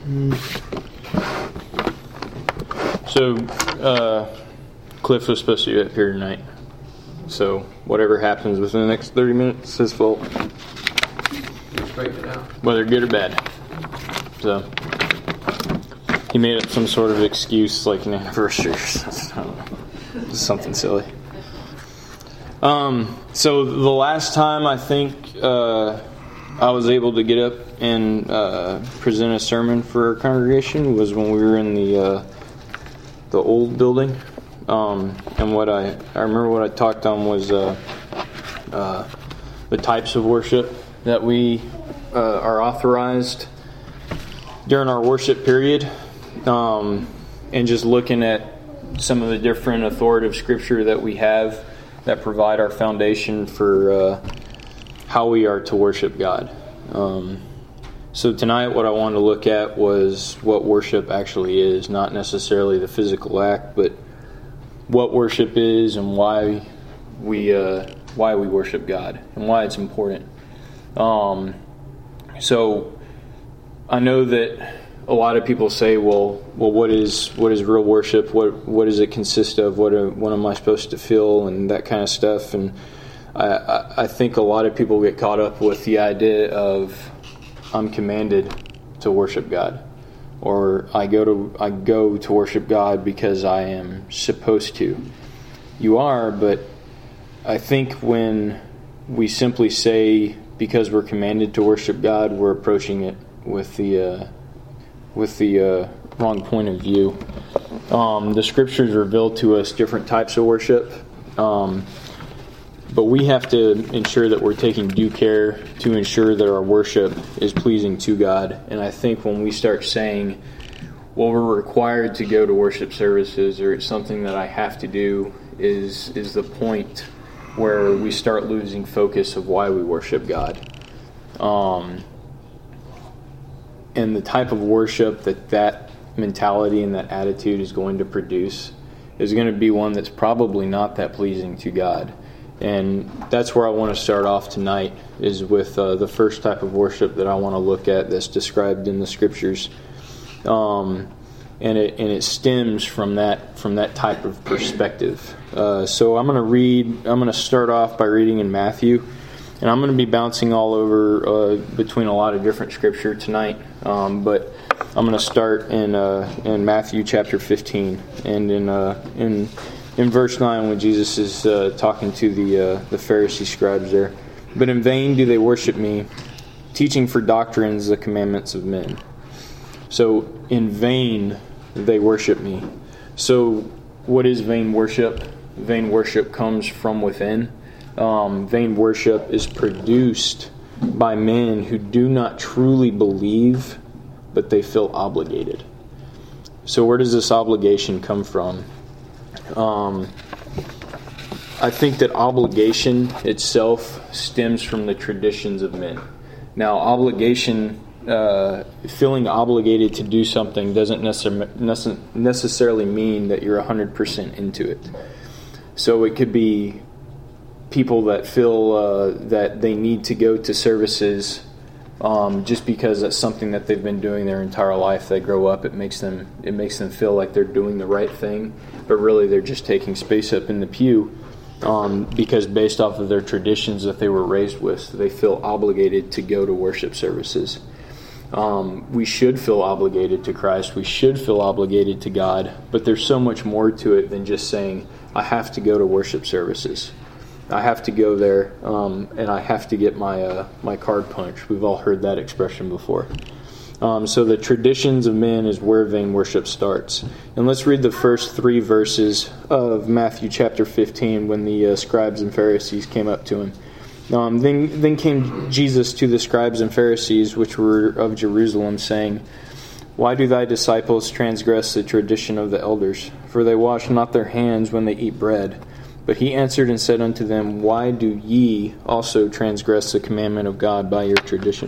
So, Cliff was supposed to be up here tonight. So, whatever happens within the next 30 minutes is his fault. Whether good or bad. So, he made up some sort of excuse like an anniversary or something. I don't know. Something silly. So, the last time I think I was able to get up and present a sermon for our congregation was when we were in the old building. And what I remember what I talked on was the types of worship that we are authorized during our worship period, and just looking at some of the different authoritative scripture that we have that provide our foundation for how we are to worship God. So tonight what I wanted to look at was what worship actually is, not necessarily the physical act, but what worship is and why we worship God and why it's important. So I know that a lot of people say, well, what is real worship? What does it consist of? What am I supposed to feel and that kind of stuff? And I think a lot of people get caught up with the idea of I'm commanded to worship God, or I go to worship God because I am supposed to. You are, but I think when we simply say because we're commanded to worship God, we're approaching it with the wrong point of view. The scriptures reveal to us different types of worship, but we have to ensure that we're taking due care to ensure that our worship is pleasing to God. And I think when we start saying, well, we're required to go to worship services, or it's something that I have to do, is the point where we start losing focus of why we worship God. And the type of worship that mentality and that attitude is going to produce is going to be one that's probably not that pleasing to God. And that's where I want to start off tonight, is with the first type of worship that I want to look at that's described in the scriptures. And it stems from that type of perspective. So I'm going to start off by reading in Matthew. And I'm going to be bouncing all over between a lot of different scripture tonight, but I'm going to start in Matthew chapter 15, and in verse 9 when Jesus is talking to the Pharisee scribes there. But in vain do they worship me, teaching for doctrines the commandments of men. So in vain they worship me. So what is vain worship? Vain worship comes from within. Vain worship is produced by men who do not truly believe, but they feel obligated. So where does this obligation come from? I think that obligation itself stems from the traditions of men. Now, obligation, feeling obligated to do something doesn't necessarily mean that you're 100% into it. So it could be people that feel that they need to go to services just because that's something that they've been doing their entire life. They grow up, it makes them feel like they're doing the right thing, but really they're just taking space up in the pew because based off of their traditions that they were raised with, they feel obligated to go to worship services. We should feel obligated to Christ. We should feel obligated to God, but there's so much more to it than just saying, I have to go to worship services. I have to go there, and I have to get my card punched. We've all heard that expression before. So the traditions of men is where vain worship starts. And let's read the first 3 verses of Matthew chapter 15 when the scribes and Pharisees came up to him. Then came Jesus to the scribes and Pharisees which were of Jerusalem, saying, Why do thy disciples transgress the tradition of the elders? For they wash not their hands when they eat bread. But he answered and said unto them, Why do ye also transgress the commandment of God by your tradition?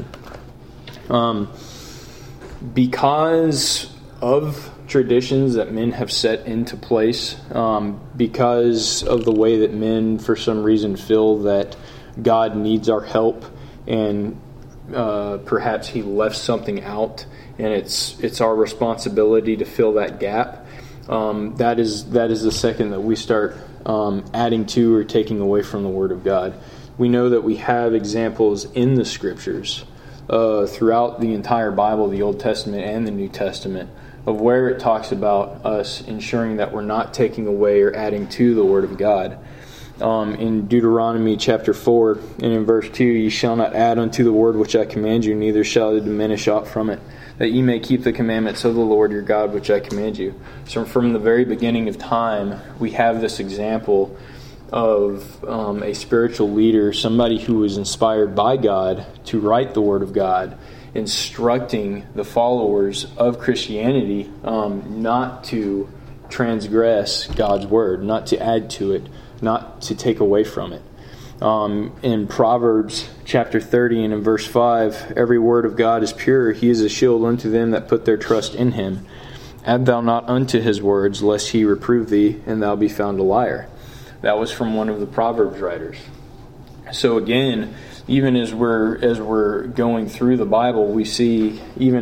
Because of traditions that men have set into place, because of the way that men for some reason feel that God needs our help, and perhaps he left something out, and it's our responsibility to fill that gap. That is the second that we start adding to or taking away from the Word of God. We know that we have examples in the Scriptures throughout the entire Bible, the Old Testament and the New Testament, of where it talks about us ensuring that we're not taking away or adding to the Word of God. In Deuteronomy chapter 4 and in verse 2, "Ye shall not add unto the word which I command you, neither shall it diminish aught from it, that ye may keep the commandments of the Lord your God which I command you." So from the very beginning of time, we have this example of a spiritual leader, somebody who was inspired by God to write the Word of God, instructing the followers of Christianity not to transgress God's Word, not to add to it, not to take away from it. In Proverbs chapter 30 and in verse 5, "Every word of God is pure. He is a shield unto them that put their trust in him. Add thou not unto his words, lest he reprove thee, and thou be found a liar." That was from one of the Proverbs writers. So again, even as we're going through the Bible, we see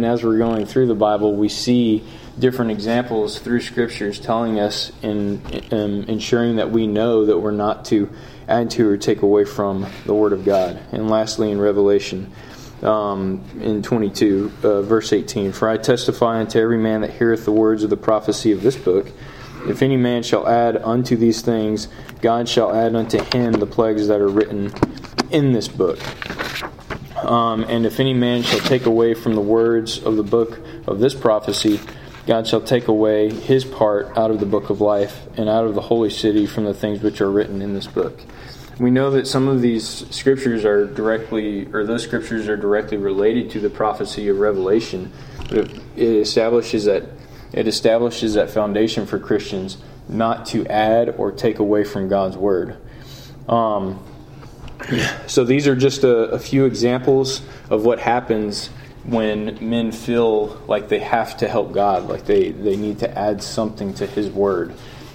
different examples through Scriptures telling us and ensuring that we know that we're not to add to or take away from the Word of God. And lastly, in Revelation, in 22, verse 18, "For I testify unto every man that heareth the words of the prophecy of this book, if any man shall add unto these things, God shall add unto him the plagues that are written in this book. And if any man shall take away from the words of the book of this prophecy, God shall take away his part out of the book of life and out of the holy city from the things which are written in this book." We know that some of these scriptures are directly related to the prophecy of Revelation, but it establishes that foundation for Christians not to add or take away from God's Word. So these are just a few examples of what happens when men feel like they have to help God, like they need to add something to His Word.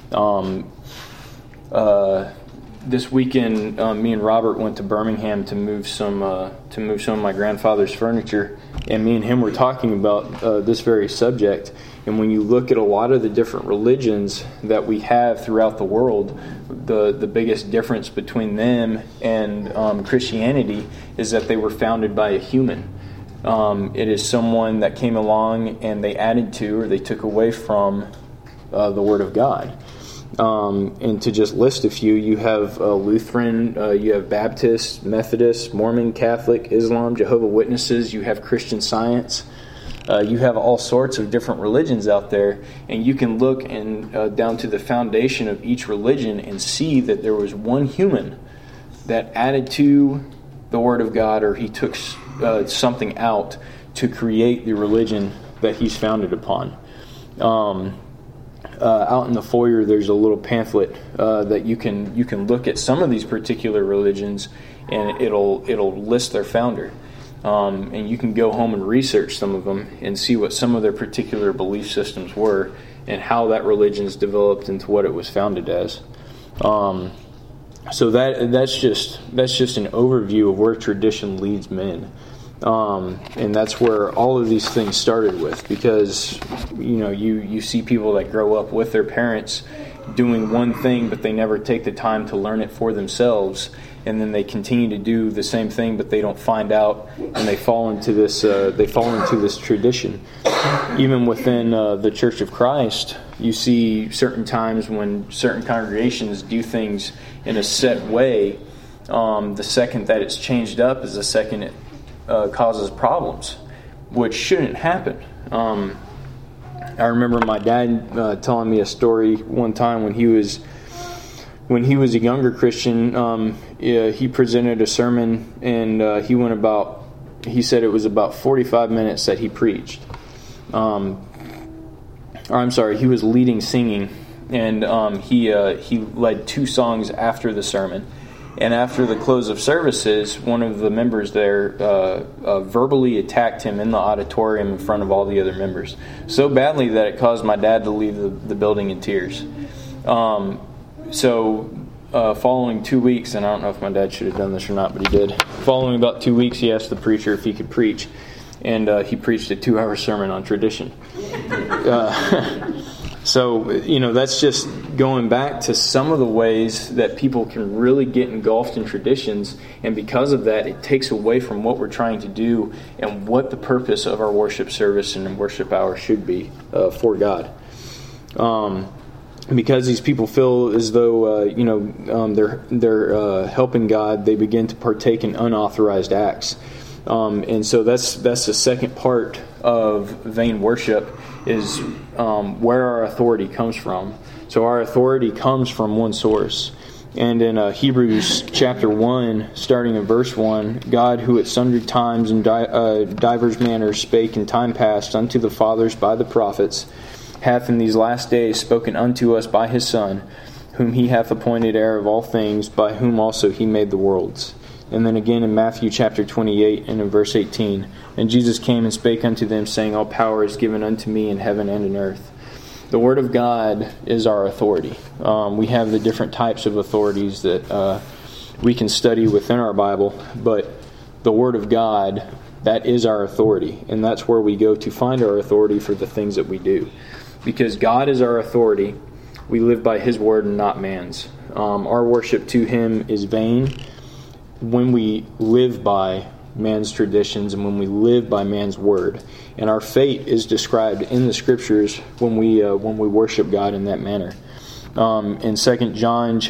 This weekend, me and Robert went to Birmingham to move some of my grandfather's furniture, and me and him were talking about this very subject. And when you look at a lot of the different religions that we have throughout the world, the biggest difference between them and Christianity is that they were founded by a human. It is someone that came along and they added to or they took away from the Word of God. And to just list a few, you have Lutheran, you have Baptist, Methodist, Mormon, Catholic, Islam, Jehovah's Witnesses, you have Christian Science. You have all sorts of different religions out there, and you can look and down to the foundation of each religion and see that there was one human that added to the Word of God, or he took something out to create the religion that he's founded upon. Out in the foyer, there's a little pamphlet that you can look at some of these particular religions, and it'll list their founder. And you can go home and research some of them and see what some of their particular belief systems were and how that religion's developed into what it was founded as. So that's just an overview of where tradition leads men. And that's where all of these things started with, because you see people that grow up with their parents doing one thing, but they never take the time to learn it for themselves, and then they continue to do the same thing, but they don't find out, and they fall into this tradition. Even within the Church of Christ, you see certain times when certain congregations do things in a set way. The second that it's changed up is the second it causes problems, which shouldn't happen. I remember my dad telling me a story one time when he was a younger Christian. He presented a sermon, and he said it was about 45 minutes that he preached. He was leading singing, and he led 2 songs after the sermon. And after the close of services, one of the members there verbally attacked him in the auditorium in front of all the other members, so badly that it caused my dad to leave the building in tears. So following 2 weeks, and I don't know if my dad should have done this or not, but he did. Following about 2 weeks, he asked the preacher if he could preach, and he preached a 2-hour sermon on tradition. So, that's just going back to some of the ways that people can really get engulfed in traditions, and because of that, it takes away from what we're trying to do and what the purpose of our worship service and worship hour should be for God. Because these people feel as though they're helping God, they begin to partake in unauthorized acts, and so that's the second part of vain worship, is where our authority comes from. So our authority comes from one source. And in Hebrews chapter 1, starting in verse 1, God, who at sundry times and divers manners spake in time past unto the fathers by the prophets, hath in these last days spoken unto us by his Son, whom he hath appointed heir of all things, by whom also he made the worlds. And then again in Matthew chapter 28 and in verse 18, and Jesus came and spake unto them, saying, all power is given unto me in heaven and in earth. The Word of God is our authority. We have the different types of authorities that we can study within our Bible, but the Word of God, that is our authority, and that's where we go to find our authority for the things that we do. Because God is our authority, we live by His Word and not man's. Our worship to Him is vain when we live by man's traditions and when we live by man's word, and our fate is described in the Scriptures when we worship God in that manner. In 2 John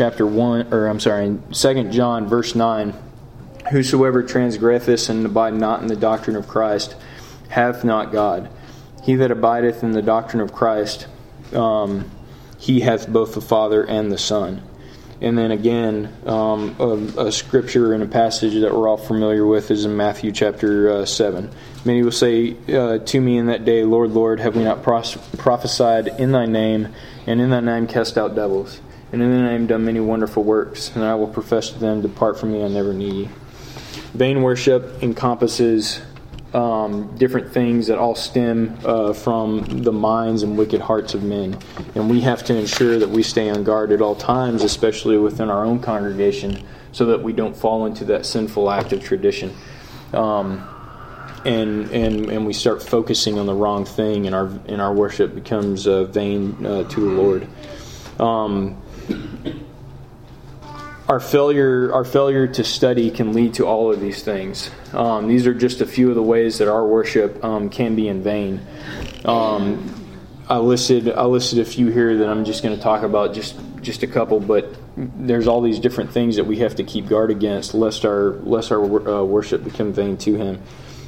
verse 9, whosoever transgresseth and abide not in the doctrine of Christ hath not God. He that abideth in the doctrine of Christ, he hath both the Father and the Son. And then again, a scripture and a passage that we're all familiar with is in Matthew chapter 7. Many will say to me in that day, Lord, Lord, have we not prophesied in thy name, and in thy name cast out devils, and in thy name done many wonderful works? And I will profess to them, depart from me, I never knew you. Vain worship encompasses different things that all stem from the minds and wicked hearts of men, and we have to ensure that we stay on guard at all times, especially within our own congregation, so that we don't fall into that sinful act of tradition, and we start focusing on the wrong thing, and our worship becomes vain to the Lord. Our failure to study can lead to all of these things. These are just a few of the ways that our worship can be in vain. I listed a few here that I'm just going to talk about, just a couple, but there's all these different things that we have to keep guard against, lest our worship become vain to Him.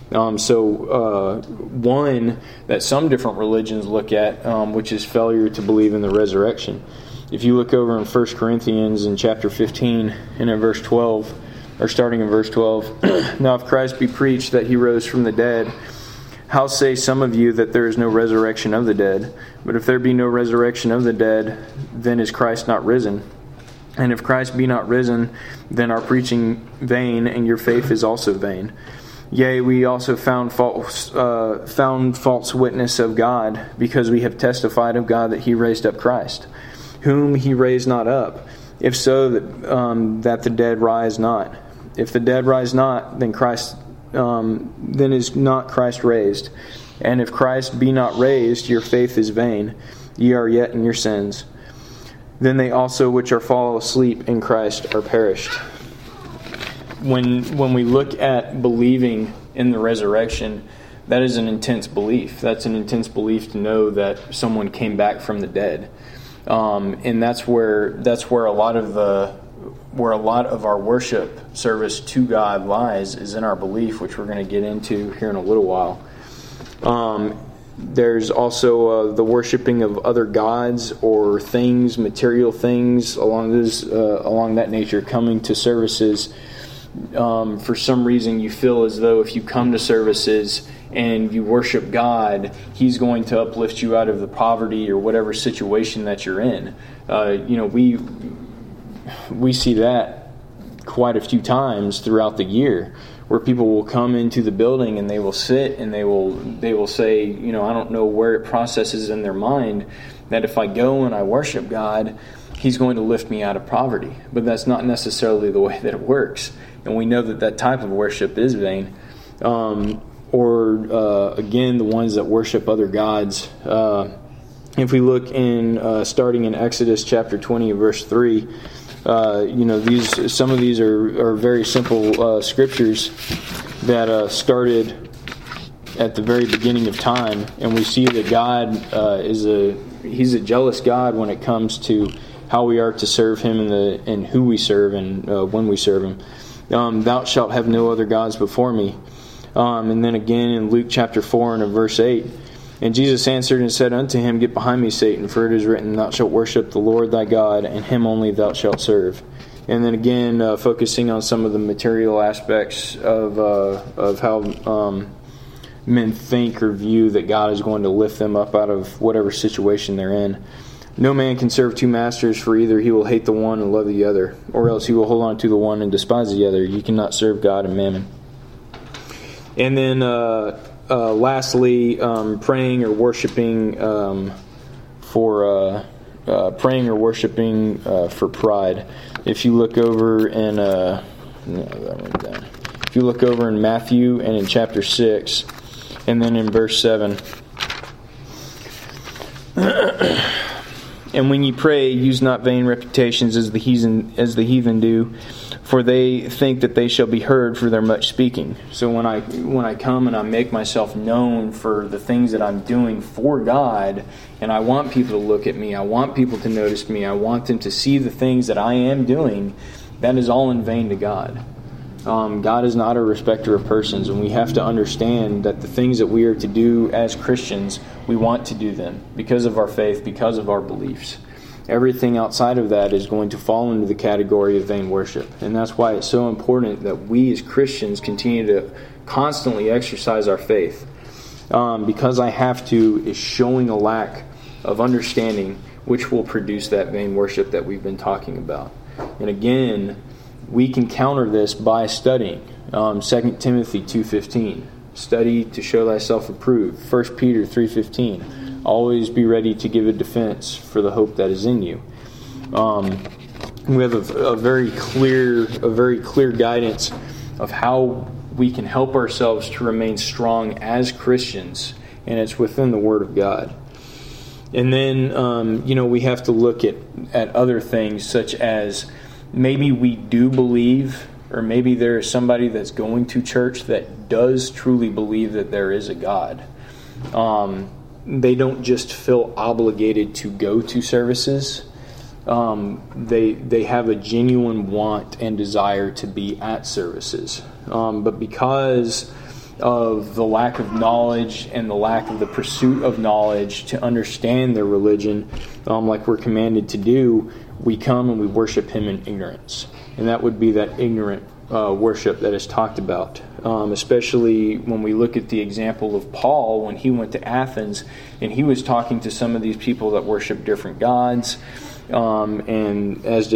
One that some different religions look at, which is failure to believe in the resurrection. If you look over in 1 Corinthians in chapter 15 and in verse 12, or starting in verse 12, now if Christ be preached that He rose from the dead, how say some of you that there is no resurrection of the dead? But if there be no resurrection of the dead, then is Christ not risen? And if Christ be not risen, then our preaching vain, and your faith is also vain. Yea, we also found false witness of God, because we have testified of God that He raised up Christ, whom He raised not up, if so that the dead rise not. If the dead rise not, then is not Christ raised. And if Christ be not raised, your faith is vain, ye are yet in your sins. Then they also which are fallen asleep in Christ are perished. When we look at believing in the resurrection, that is an intense belief. That's an intense belief to know that someone came back from the dead. And that's where a lot of our worship service to God lies, is in our belief, which we're going to get into here in a little while. There's also the worshiping of other gods or things, material things along that nature, coming to services. For some reason, you feel as though if you come to services and you worship God, He's going to uplift you out of the poverty or whatever situation that you're in. We see that quite a few times throughout the year, where people will come into the building and they will sit and they will say, I don't know where it processes in their mind that if I go and I worship God, He's going to lift me out of poverty. But that's not necessarily the way that it works. And we know that that type of worship is vain. Again, the ones that worship other gods. If we look in, starting in Exodus chapter 20, verse 3, some of these are very simple scriptures that started at the very beginning of time, and we see that God He's a jealous God when it comes to how we are to serve Him and who we serve and when we serve Him. Thou shalt have no other gods before me. And then again in Luke chapter 4 and verse 8, and Jesus answered and said unto him, Get behind me, Satan, for it is written, Thou shalt worship the Lord thy God, and Him only thou shalt serve. And then again, focusing on some of the material aspects of how men think or view that God is going to lift them up out of whatever situation they're in. No man can serve two masters, for either he will hate the one and love the other, or else he will hold on to the one and despise the other. You cannot serve God and mammon. And then lastly, praying or worshiping for pride. If you look over in Matthew and in chapter 6, and then in verse 7. And when ye pray, use not vain reputations as the heathen do, for they think that they shall be heard for their much speaking. So when I come and I make myself known for the things that I'm doing for God, and I want people to look at me, I want people to notice me, I want them to see the things that I am doing, that is all in vain to God. God is not a respecter of persons, and we have to understand that the things that we are to do as Christians, we want to do them because of our faith, because of our beliefs. Everything outside of that is going to fall into the category of vain worship. And that's why it's so important that we as Christians continue to constantly exercise our faith. Because I have to is showing a lack of understanding, which will produce that vain worship that we've been talking about. And again, we can counter this by studying 2 Timothy 2:15. Study to show thyself approved. 1 Peter 3:15. Always be ready to give a defense for the hope that is in you. We have a very clear guidance of how we can help ourselves to remain strong as Christians, and it's within the Word of God. And then we have to look at other things, such as maybe we do believe, or maybe there is somebody that's going to church that does truly believe that there is a God. They don't just feel obligated to go to services. They have a genuine want and desire to be at services. But because of the lack of knowledge and the lack of the pursuit of knowledge to understand their religion, like we're commanded to do, we come and we worship Him in ignorance. And that would be that ignorant worship that is talked about. Especially when we look at the example of Paul when he went to Athens and he was talking to some of these people that worship different gods. And as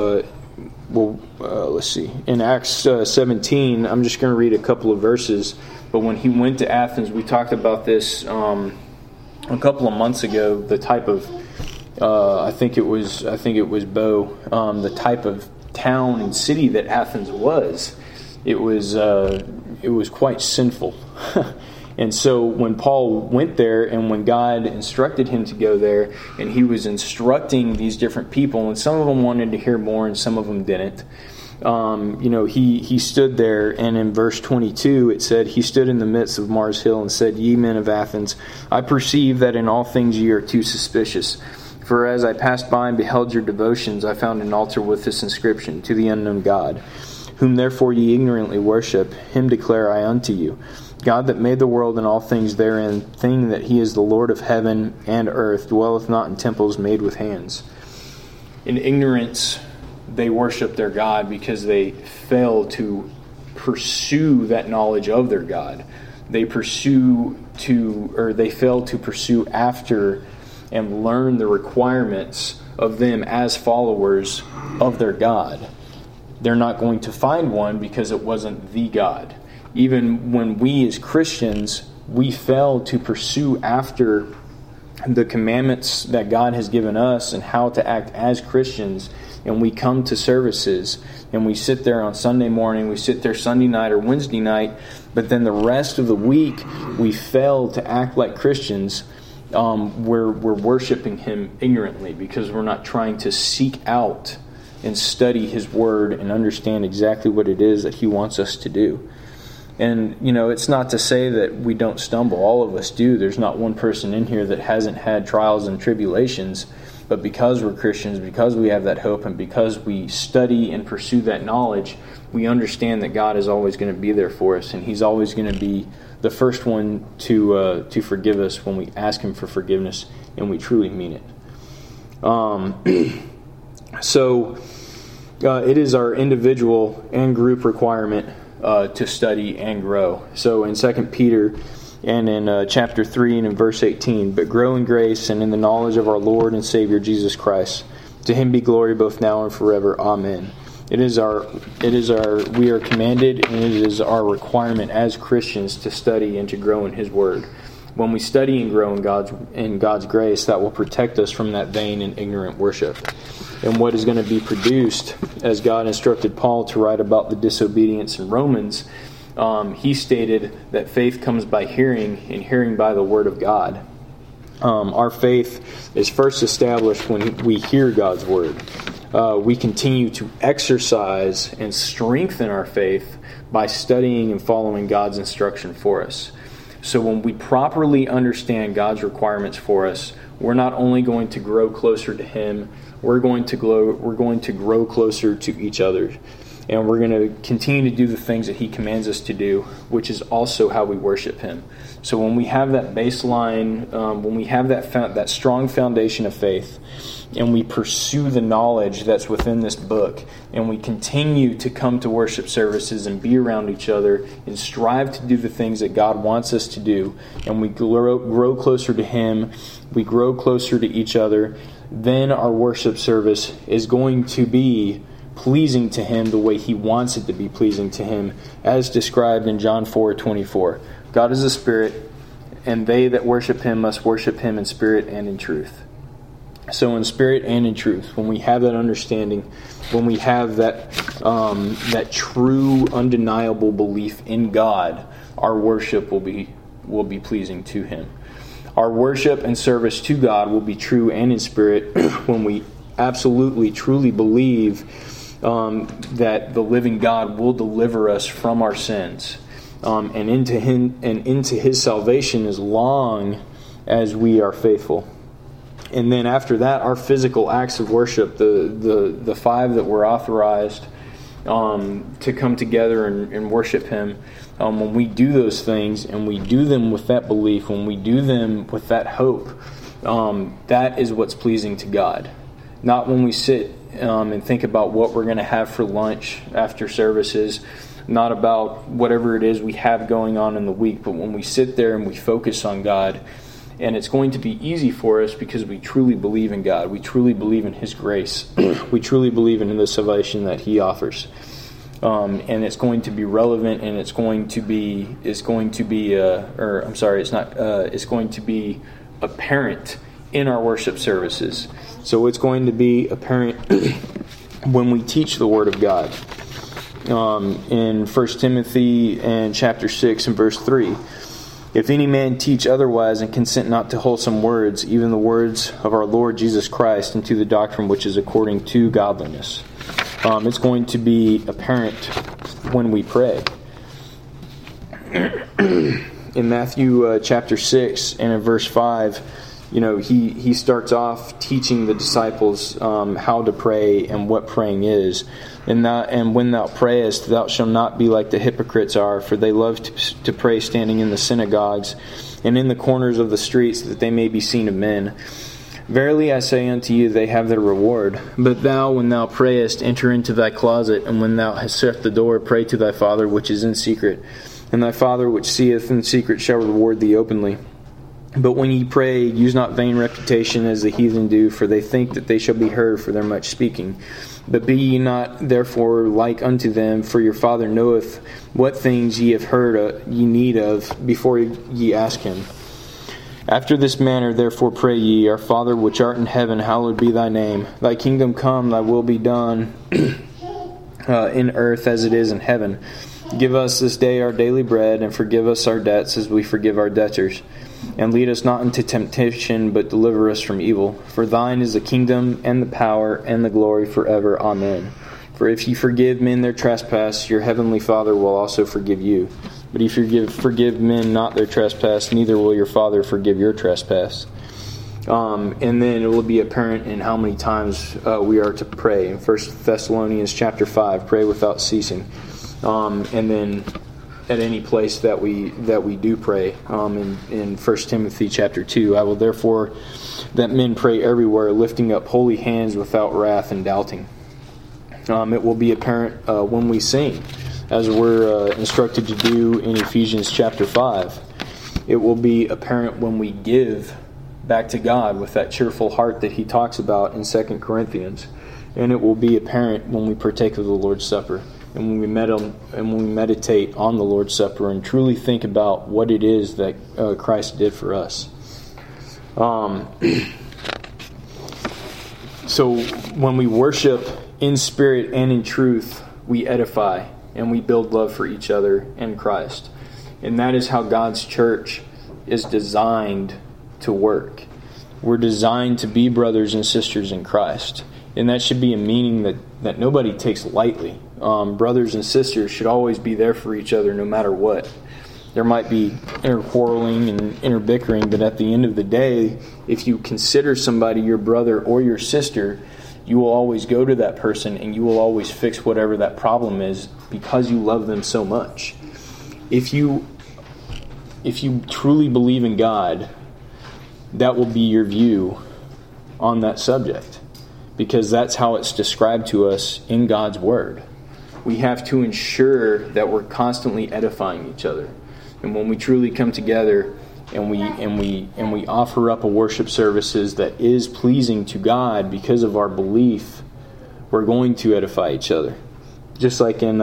let's see. In Acts 17, I'm just going to read a couple of verses. But when he went to Athens, we talked about this a couple of months ago. The type of I think it was Bo. The type of town and city that Athens was. It was quite sinful. And so when Paul went there, and when God instructed him to go there, and he was instructing these different people, and some of them wanted to hear more and some of them didn't, he stood there, and in verse 22 it said, He stood in the midst of Mars Hill and said, Ye men of Athens, I perceive that in all things ye are too suspicious. For as I passed by and beheld your devotions, I found an altar with this inscription, To the unknown God, whom therefore ye ignorantly worship, Him declare I unto you. God that made the world and all things therein, thing that He is the Lord of heaven and earth, dwelleth not in temples made with hands. In ignorance, they worship their God because they fail to pursue that knowledge of their God. They fail to pursue after and learn the requirements of them as followers of their God. They're not going to find one because it wasn't the God. Even when we as Christians, we fail to pursue after the commandments that God has given us and how to act as Christians, and we come to services and we sit there on Sunday morning, we sit there Sunday night or Wednesday night, but then the rest of the week we fail to act like Christians, we're worshiping Him ignorantly because we're not trying to seek out and study His Word and understand exactly what it is that He wants us to do. And, it's not to say that we don't stumble. All of us do. There's not one person in here that hasn't had trials and tribulations. But because we're Christians, because we have that hope, and because we study and pursue that knowledge, we understand that God is always going to be there for us. And He's always going to be the first one to forgive us when we ask Him for forgiveness and we truly mean it. So it is our individual and group requirement to study and grow. So in 2 Peter and in chapter 3 and in verse 18, but grow in grace and in the knowledge of our Lord and Savior Jesus Christ. To Him be glory both now and forever. Amen. We are commanded, and it is our requirement as Christians to study and to grow in His Word. When we study and grow in God's grace, that will protect us from that vain and ignorant worship. And what is going to be produced, as God instructed Paul to write about the disobedience in Romans, he stated that faith comes by hearing, and hearing by the Word of God. Our faith is first established when we hear God's Word. We continue to exercise and strengthen our faith by studying and following God's instruction for us. So when we properly understand God's requirements for us, we're not only going to grow closer to Him, we're going to grow closer to each other. And we're going to continue to do the things that He commands us to do, which is also how we worship Him. So when we have that baseline, when we have that strong foundation of faith, and we pursue the knowledge that's within this book, and we continue to come to worship services and be around each other and strive to do the things that God wants us to do, and we grow closer to Him, we grow closer to each other, then our worship service is going to be pleasing to Him the way He wants it to be pleasing to Him, as described in John 4:24. God is a spirit, and they that worship Him must worship Him in spirit and in truth. So in spirit and in truth, when we have that understanding, when we have that true, undeniable belief in God, our worship will be pleasing to Him. Our worship and service to God will be true and in spirit when we absolutely, truly believe that the living God will deliver us from our sins and into His salvation as long as we are faithful. And then after that, our physical acts of worship, the 5 that were authorized to come together and worship Him, when we do those things and we do them with that belief, when we do them with that hope, that is what's pleasing to God. Not when we sit and think about what we're going to have for lunch after services, not about whatever it is we have going on in the week, but when we sit there and we focus on God. And it's going to be easy for us because we truly believe in God. We truly believe in His grace. We truly believe in the salvation that He offers. And it's going to be relevant, and it's going to be apparent in our worship services. So it's going to be apparent when we teach the Word of God. In 1 Timothy and chapter 6 and verse 3, if any man teach otherwise and consent not to wholesome words, even the words of our Lord Jesus Christ, and to the doctrine which is according to godliness. It's going to be apparent when we pray. In Matthew chapter 6 and in verse 5, he starts off teaching the disciples how to pray and what praying is. And when thou prayest, thou shalt not be like the hypocrites are, for they love to pray standing in the synagogues and in the corners of the streets, that they may be seen of men. Verily I say unto you, they have their reward. But thou, when thou prayest, enter into thy closet, and when thou hast shut the door, pray to thy Father which is in secret. And thy Father which seeth in secret shall reward thee openly. But when ye pray, use not vain reputation as the heathen do, for they think that they shall be heard for their much speaking. But be ye not therefore like unto them, for your Father knoweth what things ye have heard ye need of, before ye ask Him. After this manner, therefore, pray ye, Our Father which art in heaven, hallowed be thy name. Thy kingdom come, thy will be done in earth as it is in heaven. Give us this day our daily bread, and forgive us our debts as we forgive our debtors. And lead us not into temptation, but deliver us from evil. For thine is the kingdom, and the power, and the glory forever. Amen. For if ye forgive men their trespass, your heavenly Father will also forgive you. But if you forgive men not their trespass, neither will your Father forgive your trespass. And then it will be apparent in how many times we are to pray. In 1 Thessalonians chapter 5, pray without ceasing. And then at any place that we do pray, in 1 Timothy chapter 2, I will therefore that men pray everywhere, lifting up holy hands without wrath and doubting. It will be apparent when we sing, as we're instructed to do in Ephesians chapter 5. It will be apparent when we give back to God with that cheerful heart that he talks about in 2 Corinthians. And it will be apparent when we partake of the Lord's Supper, and when we meditate on the Lord's Supper and truly think about what it is that Christ did for us. So when we worship in spirit and in truth, we edify and we build love for each other and Christ. And that is how God's church is designed to work. We're designed to be brothers and sisters in Christ. And that should be a meaning that nobody takes lightly. Brothers and sisters should always be there for each other no matter what. There might be inner quarreling and inner bickering, but at the end of the day, if you consider somebody your brother or your sister, you will always go to that person and you will always fix whatever that problem is because you love them so much. If you truly believe in God, that will be your view on that subject, because that's how it's described to us in God's Word. We have to ensure that we're constantly edifying each other. And when we truly come together and we offer up a worship services that is pleasing to God because of our belief, we're going to edify each other. Just like in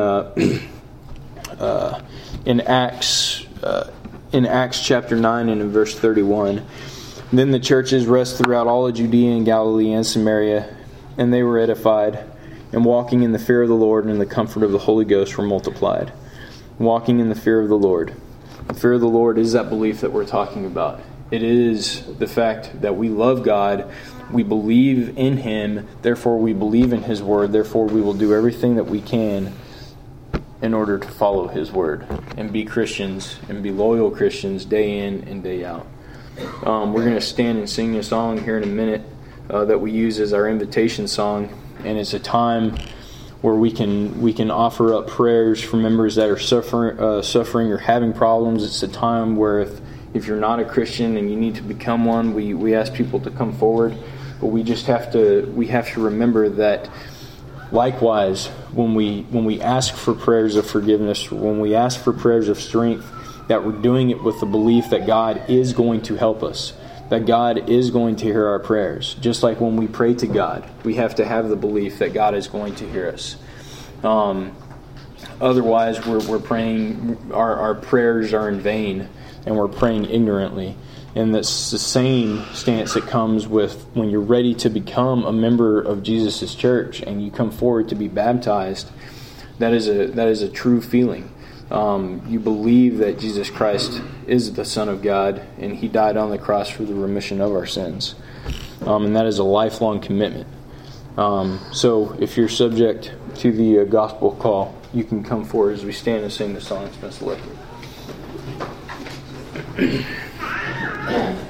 Acts chapter 9 and in verse 31. Then the churches rest throughout all of Judea and Galilee and Samaria, and they were edified, and walking in the fear of the Lord and in the comfort of the Holy Ghost were multiplied. Walking in the fear of the Lord. The fear of the Lord is that belief that we're talking about. It is the fact that we love God, we believe in Him, therefore we believe in His Word, therefore we will do everything that we can in order to follow His Word and be Christians and be loyal Christians day in and day out. We're going to stand and sing a song here in a minute that we use as our invitation song, and it's a time where we can offer up prayers for members that are suffering or having problems. It's a time where if you're not a Christian and you need to become one, we ask people to come forward, but we have to remember that likewise when we ask for prayers of forgiveness, when we ask for prayers of strength, that we're doing it with the belief that God is going to help us, that God is going to hear our prayers. Just like when we pray to God, we have to have the belief that God is going to hear us. Otherwise, we're praying, our prayers are in vain, and we're praying ignorantly. And that's the same stance that comes with when you're ready to become a member of Jesus' church and you come forward to be baptized. That is a true feeling. You believe that Jesus Christ is the Son of God and He died on the cross for the remission of our sins. And that is a lifelong commitment. So if you're subject to the gospel call, you can come forward as we stand and sing the song that's been selected.